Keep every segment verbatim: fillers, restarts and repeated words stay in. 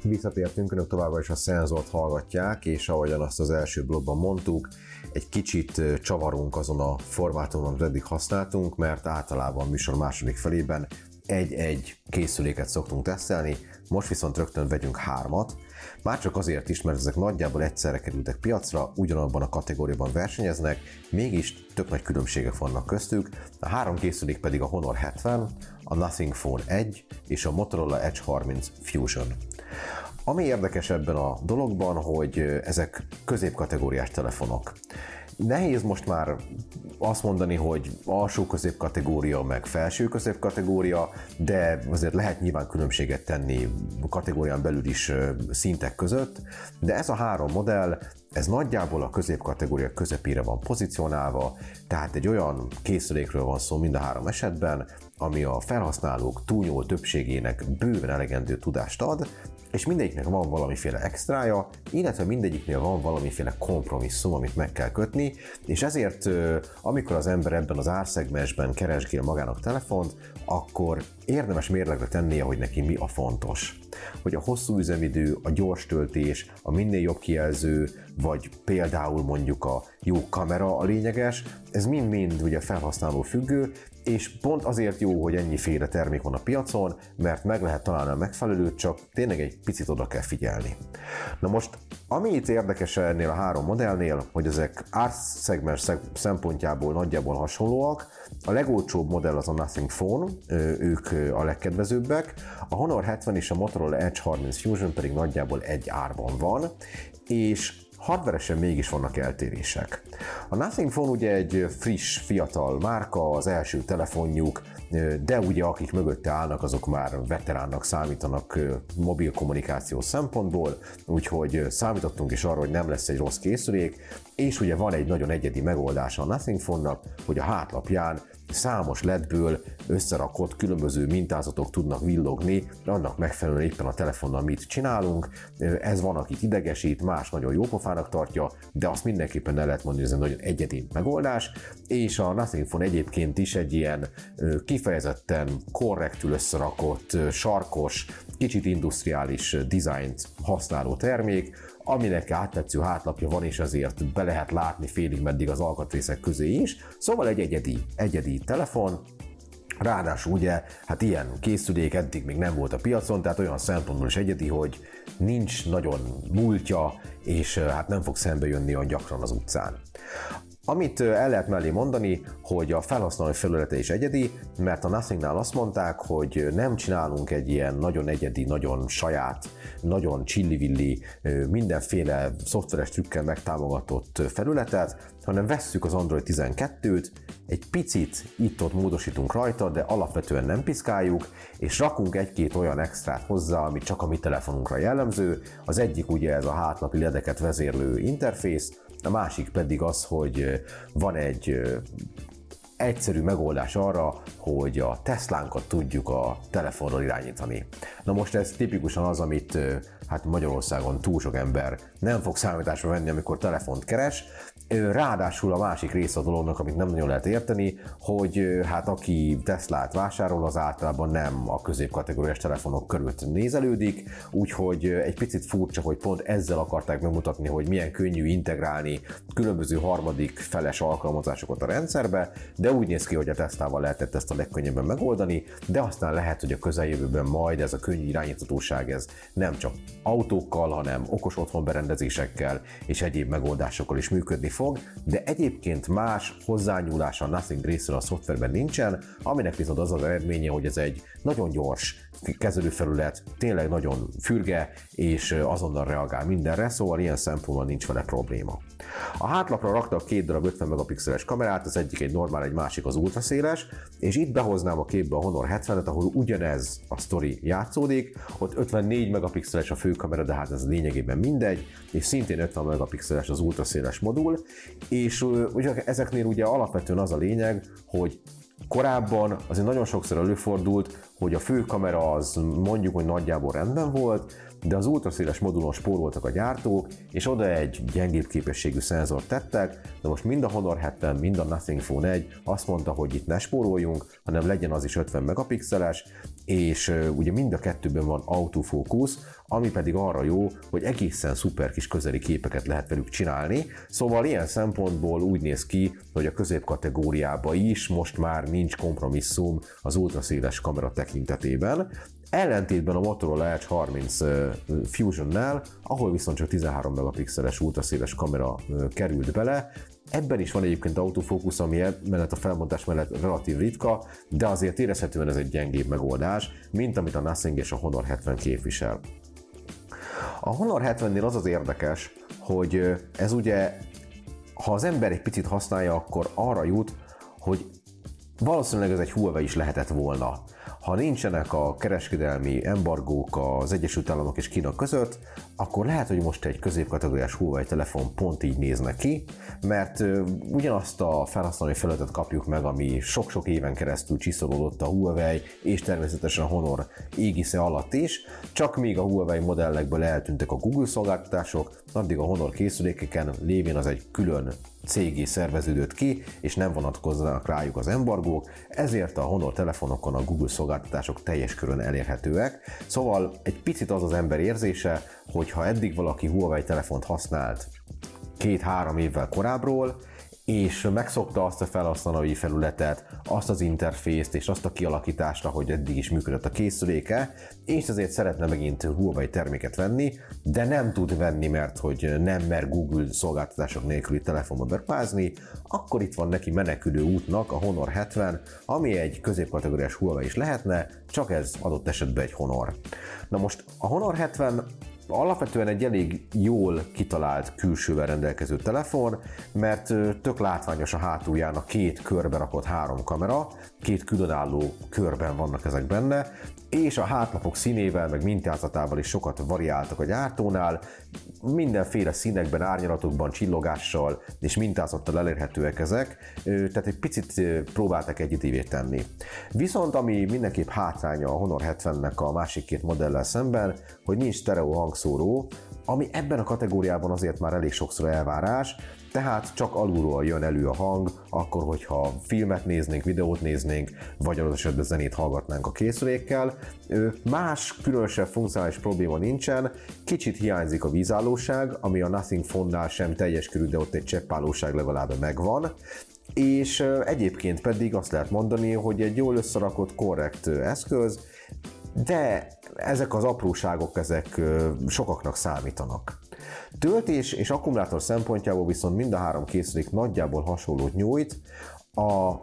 Visszatértünk, önök továbbra is a szenzort hallgatják, és ahogyan azt az első blogban mondtuk, egy kicsit csavarunk azon a formátumon, amit eddig használtunk, mert általában a műsor második felében egy-egy készüléket szoktunk tesztelni, most viszont rögtön vegyünk hármat, már csak azért is, mert ezek nagyjából egyszerre kerültek piacra, ugyanabban a kategóriában versenyeznek, mégis tök nagy különbségek vannak köztük. A három készülék pedig a Honor hetven, a Nothing Phone egy és a Motorola Edge harminc Fusion. Ami érdekes ebben a dologban, hogy ezek középkategóriás telefonok. Nehéz most már azt mondani, hogy alsó középkategória, meg felső középkategória, de azért lehet nyilván különbséget tenni kategórián belül is szintek között, de ez a három modell, ez nagyjából a középkategória közepére van pozícionálva, tehát egy olyan készülékről van szó mind a három esetben, ami a felhasználók túlnyomó többségének bőven elegendő tudást ad, és mindegyiknek van valamiféle extrája, illetve mindegyiknél van valamiféle kompromisszum, amit meg kell kötni, és ezért amikor az ember ebben az árszegmensben keresgél magának telefont, akkor érdemes mérlegre tennie, hogy neki mi a fontos. Hogy a hosszú üzemidő, a gyors töltés, a minél jobb kijelző, vagy például mondjuk a jó kamera a lényeges, ez mind-mind ugye felhasználó függő, és pont azért jó, hogy ennyiféle termék van a piacon, mert meg lehet találni a megfelelőt, csak tényleg egy picit oda kell figyelni. Na most, ami itt érdekes ennél a három modellnél, hogy ezek árszegmens szempontjából nagyjából hasonlóak, a legolcsóbb modell az a Nothing Phone, ők a legkedvezőbbek, a Honor hetven és a Motorola Edge harminc Fusion pedig nagyjából egy árban van, és hardveresen mégis vannak eltérések. A Nothing Phone ugye egy friss, fiatal márka, az első telefonjuk, de ugye akik mögötte állnak, azok már veteránnak számítanak mobil kommunikáció szempontból, úgyhogy számítottunk is arra, hogy nem lesz egy rossz készülék, és ugye van egy nagyon egyedi megoldása a Nothing Phone-nak, hogy a hátlapján számos ledből összerakott különböző mintázatok tudnak villogni, annak megfelelően éppen a telefonnal mit csinálunk. Ez van, akit idegesít, más nagyon jó pofának tartja, de azt mindenképpen el lehet mondani, hogy ez egy nagyon egyedi megoldás, és a Nothing Phone egyébként is egy ilyen kifejezetten korrektül összerakott, sarkos, kicsit industriális dizájnt használó termék, aminek áttetsző hátlapja van, és ezért be lehet látni félig meddig az alkatrészek közé is. Szóval egy egyedi, egyedi telefon, ráadásul ugye, hát ilyen készülék eddig még nem volt a piacon, tehát olyan szempontból is egyedi, hogy nincs nagyon múltja, és hát nem fog szembe jönni olyan gyakran az utcán. Amit el lehet mellé mondani, hogy a felhasználói felülete is egyedi, mert a Nothingnál azt mondták, hogy nem csinálunk egy ilyen nagyon egyedi, nagyon saját, nagyon csillivilli, mindenféle szoftveres trükkel megtámogatott felületet, hanem vesszük az Android tizenkettőt, egy picit itt-ott módosítunk rajta, de alapvetően nem piszkáljuk, és rakunk egy-két olyan extrát hozzá, ami csak a mi telefonunkra jellemző. Az egyik ugye ez a hátlapi ledeket vezérlő interfész, a másik pedig az, hogy van egy egyszerű megoldás arra, hogy a Teslánkat tudjuk a telefonról irányítani. Na most ez tipikusan az, amit hát Magyarországon túl sok ember nem fog számításba venni, amikor telefont keres. Ráadásul a másik része a dolognak, amit nem nagyon lehet érteni, hogy hát aki Teslát vásárol, az általában nem a középkategóriás telefonok körül nézelődik, úgyhogy egy picit furcsa, hogy pont ezzel akarták megmutatni, hogy milyen könnyű integrálni különböző harmadik feles alkalmazásokat a rendszerbe, de úgy néz ki, hogy a Teslával lehetett ezt a legkönnyebben megoldani, de aztán lehet, hogy a közeljövőben majd ez a könnyű irányíthatóság ez nem csak autókkal, hanem okos otthonberendezésekkel és egyéb megoldásokkal is működni fog, de egyébként más hozzányúlása a Nothing részéről a szoftverben nincsen, aminek viszont az az eredménye, hogy ez egy nagyon gyors kezelőfelület, tényleg nagyon fürge, és azonnal reagál mindenre, szóval ilyen szempontból nincs vele probléma. A hátlapra raktak két darab ötven megapixeles kamerát, az egyik egy normál, egy másik az ultraszéles, és itt behoznám a képbe a Honor hetvenet, ahol ugyanez a sztori játszódik, ott ötvennégy megapixeles a főkamera, de hát ez lényegében mindegy, és szintén ötven megapixeles az ultraszéles modul, és ugye ezeknél ugye alapvetően az a lényeg, hogy korábban azért nagyon sokszor előfordult, hogy a fő kamera az mondjuk, hogy nagyjából rendben volt, de az ultraszéles modulon spóroltak a gyártók, és oda egy gyengébb képességű szenzort tettek, de most mind a Honor hetven, mind a Nothing Phone egy azt mondta, hogy itt ne spóroljunk, hanem legyen az is ötven megapixeles, és ugye mind a kettőben van autofókusz, ami pedig arra jó, hogy egészen szuper kis közeli képeket lehet velük csinálni, szóval ilyen szempontból úgy néz ki, hogy a középkategóriában is most már nincs kompromisszum az ultraszéles kamera tekintetében, ellentétben a Motorola Edge harminc Fusionnel, ahol viszont csak tizenhárom megapixeles ultraszéles kamera került bele. Ebben is van egyébként autofókusz, ami mellett a felbontás mellett relatív ritka, de azért érezhetően ez egy gyengébb megoldás, mint amit a Nothing és a Honor hetven képvisel. A Honor hetvennél az az érdekes, hogy ez ugye, ha az ember egy picit használja, akkor arra jut, hogy valószínűleg ez egy Huawei is lehetett volna. Ha nincsenek a kereskedelmi embargók az Egyesült Államok és Kína között, akkor lehet, hogy most egy középkategóriás Huawei telefon pont így nézne ki, mert ugyanazt a felhasználói felületet kapjuk meg, ami sok-sok éven keresztül csiszolódott a Huawei és természetesen a Honor égisze alatt is, csak még a Huawei modellekből eltűntek a Google szolgáltatások, addig a Honor készülékeken lévén az egy külön cégé szerveződött ki, és nem vonatkoznak rájuk az embargók, ezért a Honor telefonokon a Google szolgáltatások teljes körön elérhetőek. Szóval egy picit az az ember érzése, hogy ha eddig valaki Huawei telefont használt két-három évvel korábbról, és megszokta azt a felhasználói felületet, azt az interfészt és azt a kialakítást, ahogy eddig is működött a készüléke, és ezért szeretne megint Huawei terméket venni, de nem tud venni, mert hogy nem mer Google szolgáltatások nélküli telefonba beruházni, akkor itt van neki menekülő útnak a Honor hetven, ami egy középkategóriás Huawei is lehetne, csak ez adott esetben egy Honor. Na most a Honor hetven alapvetően egy elég jól kitalált külsővel rendelkező telefon, mert tök látványos a hátulján a két körbe rakott három kamera, két különálló körben vannak ezek benne, és a hátlapok színével, meg mintázatával is sokat variáltak a gyártónál, mindenféle színekben, árnyalatokban, csillogással és mintázattal elérhetőek ezek, tehát egy picit próbáltak egyedivé tenni. Viszont ami mindenképp hátránya a Honor hetvennek a másik két modellel szemben, hogy nincs sztereó hangszóró, ami ebben a kategóriában azért már elég sokszor elvárás, tehát csak alulról jön elő a hang, akkor, hogyha filmet néznénk, videót néznénk, vagy az esetben zenét hallgatnánk a készülékkel. Más különösebb funkcionális probléma nincsen, kicsit hiányzik a vízállóság, ami a Nothing Phone-nál sem teljes körű, de ott egy cseppállóság legalább megvan. És egyébként pedig azt lehet mondani, hogy egy jól összerakott, korrekt eszköz, de ezek az apróságok, ezek sokaknak számítanak. Töltés és akkumulátor szempontjából viszont mind a három készülék nagyjából hasonlót nyújt. A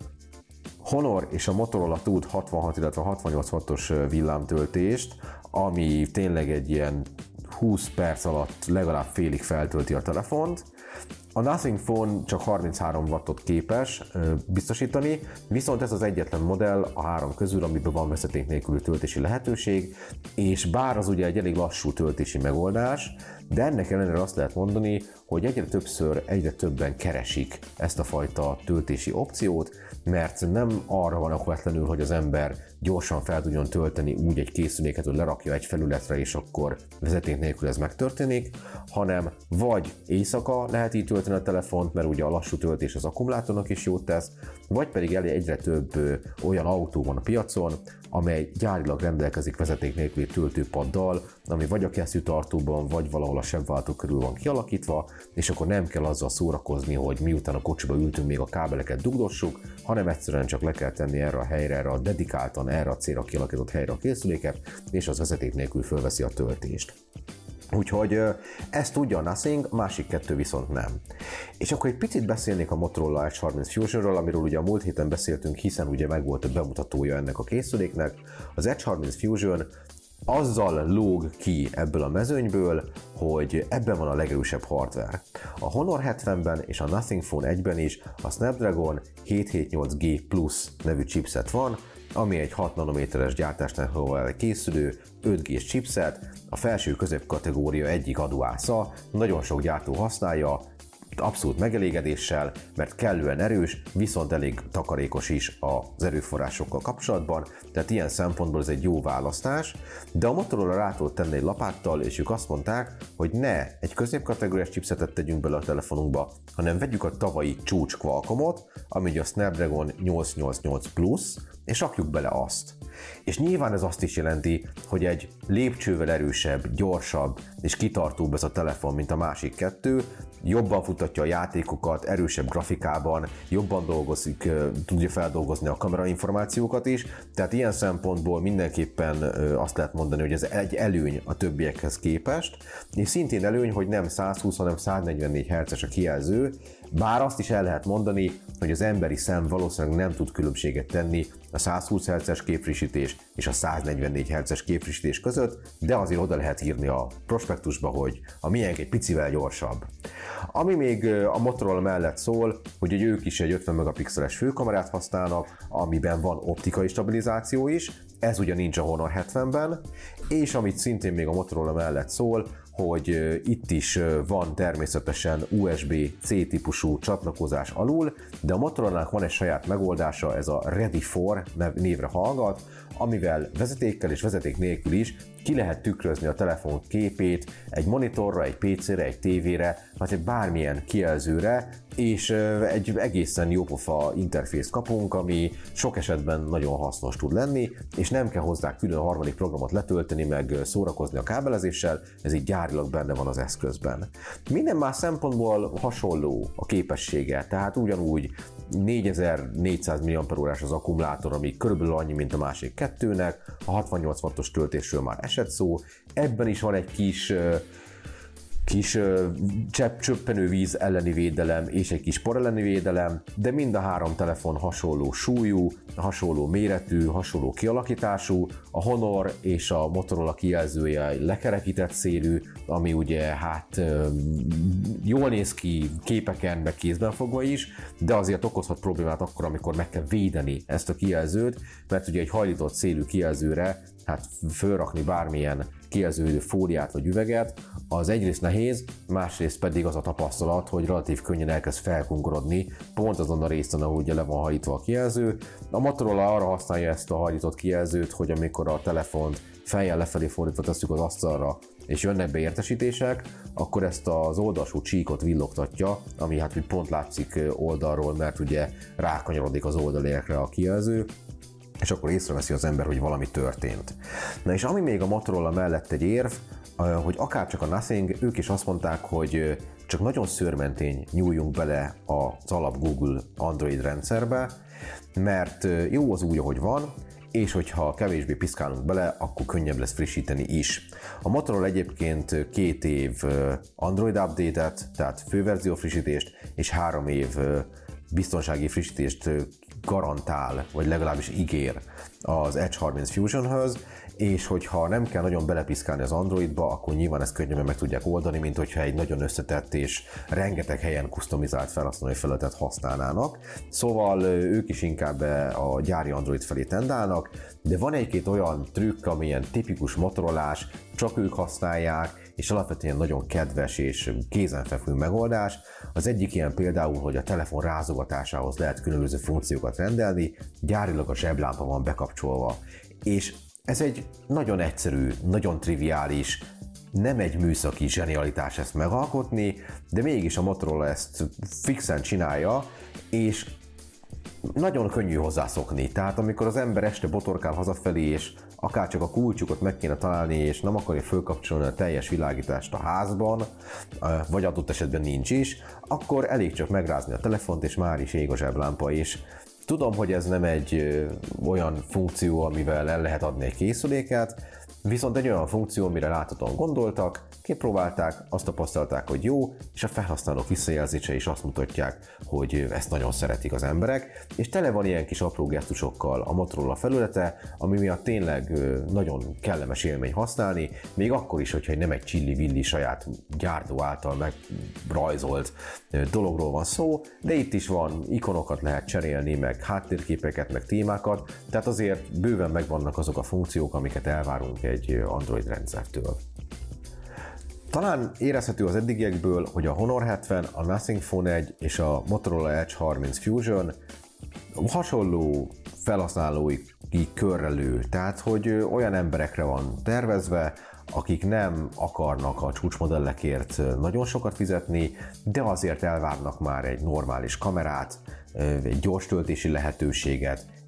Honor és a Motorola tud hatvanhat, illetve hatvannyolc wattos villámtöltést, ami tényleg egy ilyen húsz perc alatt legalább félig feltölti a telefont. A Nothing Phone csak harminchárom wattot képes biztosítani, viszont ez az egyetlen modell a három közül, amiben van vezeték nélküli töltési lehetőség, és bár az ugye egy elég lassú töltési megoldás, de ennek ellenére azt lehet mondani, hogy egyre többször, egyre többen keresik ezt a fajta töltési opciót, mert nem arra van okvetlenül, hogy az ember gyorsan fel tudjon tölteni úgy egy készüléket, hogy lerakja egy felületre, és akkor vezeték nélkül ez megtörténik, hanem vagy éjszaka lehet így tölteni a telefont, mert ugye a lassú töltés az akkumulátornak is jót tesz, vagy pedig elég egyre több olyan autó van a piacon, amely gyárilag rendelkezik vezeték nélküli töltőpaddal, ami vagy a kesztyűtartóban, vagy valahol a sebváltó körül van kialakítva, és akkor nem kell azzal szórakozni, hogy miután a kocsiba ültünk, még a kábeleket dugdossuk, hanem egyszerűen csak le kell tenni erre a helyre, erre a dedikáltan, erre a célra kialakított helyre a készüléket, és az vezeték nélkül fölveszi a töltést. Úgyhogy ezt tudja a Nothing, a másik kettő viszont nem. És akkor egy picit beszélnék a Motorola Edge harminc Fusionról, amiről ugye a múlt héten beszéltünk, hiszen ugye megvolt a bemutatója ennek a készüléknek. Az Edge harminc Fusion azzal lóg ki ebből a mezőnyből, hogy ebben van a legerősebb hardware. A Honor hetvenben és a Nothing Phone egyben is a Snapdragon hétszázhetvennyolc G Plus nevű chipset van, ami egy hat nanométeres gyártásnál készülő öt G-s chipset, a felső középkategória egyik adóásza, nagyon sok gyártó használja, abszolút megelégedéssel, mert kellően erős, viszont elég takarékos is az erőforrásokkal kapcsolatban, tehát ilyen szempontból ez egy jó választás, de a Motorola rá tudott tenni egy lapáttal, és ők azt mondták, hogy ne egy középkategóriás chipsetet tegyünk bele a telefonunkba, hanem vegyük a tavalyi csúcs Qualcommot, ami ugye a Snapdragon nyolcszáznyolcvannyolc Plus, és rakjuk bele azt. És nyilván ez azt is jelenti, hogy egy lépcsővel erősebb, gyorsabb és kitartóbb ez a telefon, mint a másik kettő, jobban futatja a játékokat, erősebb grafikában, jobban dolgozik, tudja feldolgozni a kamerainformációkat is, tehát ilyen szempontból mindenképpen azt lehet mondani, hogy ez egy előny a többiekhez képest, és szintén előny, hogy nem százhúsz, hanem száznegyvennégy hertzes a kijelző, bár azt is el lehet mondani, hogy az emberi szem valószínűleg nem tud különbséget tenni a százhúsz hertzes képfrissítés és a száznegyvennégy hertzes képfrissítés között, de azért oda lehet írni a prospektusba, hogy a miénk egy picivel gyorsabb. Ami még a Motorola mellett szól, hogy ők is egy ötven megapixeles főkamerát használnak, amiben van optikai stabilizáció is, ez ugye nincs a Honor hetvenben, és amit szintén még a Motorola mellett szól, hogy itt is van természetesen u es bé-C típusú csatlakozás alul, de a Motorolának van egy saját megoldása, ez a Ready for névre hallgat, amivel vezetékkel és vezeték nélkül is ki lehet tükrözni a telefon képét egy monitorra, egy pé cére, egy tévére, vagy egy bármilyen kijelzőre, és egy egészen jópofa interfészt kapunk, ami sok esetben nagyon hasznos tud lenni, és nem kell hozzá külön harmadik programot letölteni, meg szórakozni a kábelezéssel, ez így gyárilag benne van az eszközben. Minden más szempontból hasonló a képessége, tehát ugyanúgy négyezer-négyszáz milliampere-órás az akkumulátor, ami körülbelül annyi, mint a másik kettőnek, a hatvannyolc wattos töltésről már esett szó, ebben is van egy kis kis csepp, csöppenővíz elleni védelem és egy kis por elleni védelem, de mind a három telefon hasonló súlyú, hasonló méretű, hasonló kialakítású, a Honor és a Motorola kijelzője lekerekített szélű, ami ugye hát jól néz ki képeken, meg kézben fogva is, de azért okozhat problémát akkor, amikor meg kell védeni ezt a kijelzőt, mert ugye egy hajlított szélű kijelzőre hát fölrakni bármilyen kijelződő fóliát vagy üveget, az egyrészt nehéz, másrészt pedig az a tapasztalat, hogy relatív könnyen elkezd felkungorodni pont azon a részen, ahol ugye le van hajítva a kijelző. A Motorola arra használja ezt a hajlított kijelzőt, hogy amikor a telefont fejjel lefelé fordítva tesszük az asztalra, és jönnek be értesítések, akkor ezt az oldalsó csíkot villogtatja, ami hát úgy pont látszik oldalról, mert ugye rákanyarodik az oldalérkre a kijelző, és akkor észreveszi az ember, hogy valami történt. Na és ami még a Motorola mellett egy érv, hogy akárcsak a Nothing, ők is azt mondták, hogy csak nagyon szőrmentény nyúljunk bele az alap Google Android rendszerbe, mert jó az úgy, ahogy van, és hogyha kevésbé piszkálunk bele, akkor könnyebb lesz frissíteni is. A Motorola egyébként két év Android update-et, tehát főverzió frissítést, és három év biztonsági frissítést garantál, vagy legalábbis ígér az Edge harminc Fusionhöz, és hogyha nem kell nagyon belepiszkálni az Androidba, akkor nyilván ezt könnyebben meg tudják oldani, mint hogyha egy nagyon összetett és rengeteg helyen kustomizált felhasználói felületet használnának. Szóval ők is inkább a gyári Android felé tendálnak, de van egy-két olyan trükk, amilyen tipikus motorolás, csak ők használják, és alapvetően nagyon kedves és kézenfekvő megoldás. Az egyik ilyen például, hogy a telefon rázogatásához lehet különböző funkciókat rendelni, gyárilag a zseblámpa van bekapcsolva. És ez egy nagyon egyszerű, nagyon triviális, nem egy műszaki zsenialitás ezt megalkotni, de mégis a Motorola ezt fixen csinálja, és nagyon könnyű hozzászokni. Tehát amikor az ember este botorkál hazafelé, és akár csak a kulcsukat meg kéne találni, és nem akarja fölkapcsolni a teljes világítást a házban, vagy adott esetben nincs is, akkor elég csak megrázni a telefont, és már is ég a zseblámpa is. Tudom, hogy ez nem egy olyan funkció, amivel el lehet adni egy készüléket, viszont egy olyan funkció, amire láthatóan gondoltak, kipróbálták, azt tapasztalták, hogy jó, és a felhasználók visszajelzése is azt mutatják, hogy ezt nagyon szeretik az emberek, és tele van ilyen kis apró gesztusokkal a Motorola felülete, ami miatt tényleg nagyon kellemes élmény használni, még akkor is, hogyha nem egy csilli-villi saját gyártó által megrajzolt dologról van szó, de itt is van, ikonokat lehet cserélni, meg háttérképeket, meg témákat, tehát azért bőven megvannak azok a funkciók, amiket elvárunk egy Android rendszertől. Talán érezhető az eddigiekből, hogy a Honor hetven, a Nothing Phone egy és a Motorola Edge harminc Fusion hasonló felhasználói körre lő, tehát hogy olyan emberekre van tervezve, akik nem akarnak a csúcsmodellekért nagyon sokat fizetni, de azért elvárnak már egy normális kamerát, egy gyors töltési lehetőséget,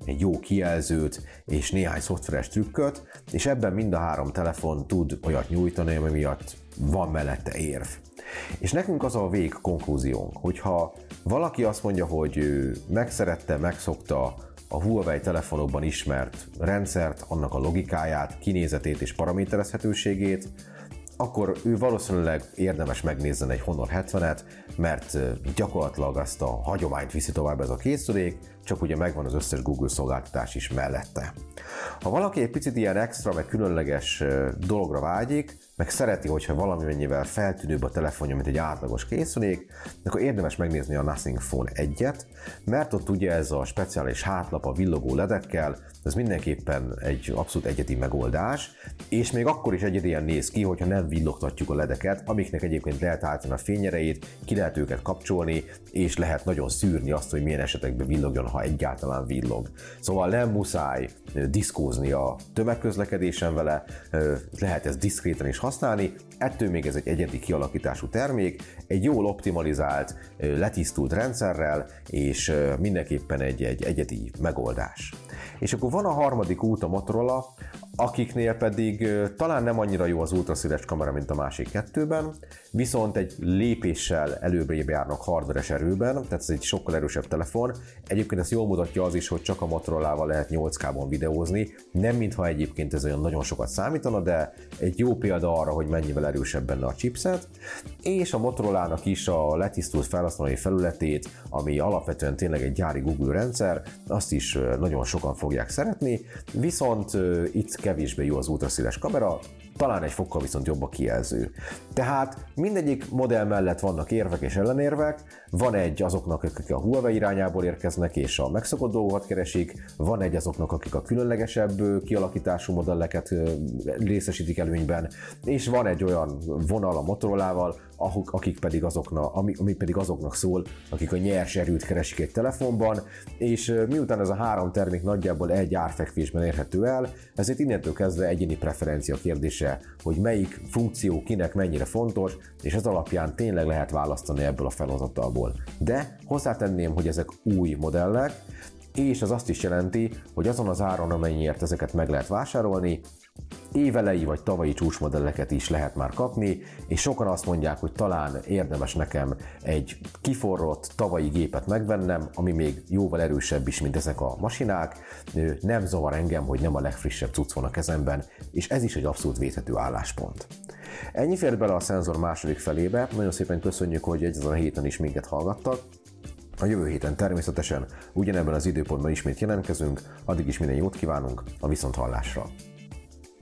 egy jó kijelzőt és néhány szoftveres trükköt, és ebben mind a három telefon tud olyat nyújtani, ami miatt van mellette érv. És nekünk az a vég konklúziónk, hogyha valaki azt mondja, hogy ő megszerette, megszokta a Huawei telefonokban ismert rendszert, annak a logikáját, kinézetét és paraméterezhetőségét, akkor ő valószínűleg érdemes megnézzen egy Honor hetvenet, mert gyakorlatilag azt a hagyományt viszi tovább ez a készülék, csak ugye megvan az összes Google szolgáltatás is mellette. Ha valaki egy picit ilyen extra, meg különleges dologra vágyik, meg szereti, hogyha valami mennyivel feltűnőbb a telefonja, mint egy átlagos készülék, akkor érdemes megnézni a Nothing Phone egyet, mert ott ugye ez a speciális hátlap a villogó ledekkel, ez mindenképpen egy abszolút egyedi megoldás, és még akkor is egyedien néz ki, hogyha nem villogtatjuk a ledeket, amiknek egyébként lehet állítani a fényerejét, ki lehet őket kapcsolni, és lehet nagyon szűrni azt, hogy milyen esetekben villogjon, ha egyáltalán villog. Szóval nem muszáj diszkózni a tömegközlekedésen vele, lehet ezt diszkréten is használni, ettől még ez egy egyedi kialakítású termék, egy jól optimalizált, letisztult rendszerrel, és mindenképpen egy, egy egyedi megoldás. És akkor van a harmadik út, a Motorola, akiknél pedig talán nem annyira jó az ultraszéles kamera, mint a másik kettőben, viszont egy lépéssel előbbre járnak hardveres erőben, tehát ez egy sokkal erősebb telefon. Egyébként ezt jól mutatja az is, hogy csak a Motorolával lehet nyolc ká-ban videózni, nem mintha egyébként ez olyan nagyon sokat számítana, de egy jó példa arra, hogy mennyivel erősebb benne a chipset, és a Motorolának is a letisztult felhasználói felületét, ami alapvetően tényleg egy gyári Google rendszer, azt is nagyon sokan fogják szeretni, viszont itt kevésbé jó az ultraszéles kamera, talán egy fokkal viszont jobb a kijelző. Tehát mindegyik modell mellett vannak érvek és ellenérvek, van egy azoknak, akik a Huawei irányából érkeznek és a megszokott dolgokat keresik, van egy azoknak, akik a különlegesebb kialakítású modelleket részesítik előnyben, és van egy olyan vonal a Motorolával, akik pedig azoknak, ami, ami pedig azoknak szól, akik a nyers erőt keresik egy telefonban, és miután ez a három termék nagyjából egy árfekvésben érhető el, ezért innentől kezdve egyéni preferencia kérdése, hogy melyik funkció kinek mennyire fontos, és ez alapján tényleg lehet választani ebből a felhozatalból. De hozzátenném, hogy ezek új modellek, és ez azt is jelenti, hogy azon az áron, amennyiért ezeket meg lehet vásárolni, évelei vagy tavalyi csúcsmodelleket is lehet már kapni, és sokan azt mondják, hogy talán érdemes nekem egy kiforrott tavalyi gépet megvennem, ami még jóval erősebb is, mint ezek a masinák. Nem zavar engem, hogy nem a legfrissebb cucc van a kezemben, és ez is egy abszolút védhető álláspont. Ennyi fért bele a szenzor második felébe, nagyon szépen köszönjük, hogy ezen a héten is minket hallgattak. A jövő héten természetesen ugyanebben az időpontban ismét jelentkezünk, addig is minden jót kívánunk, a viszonthallásra!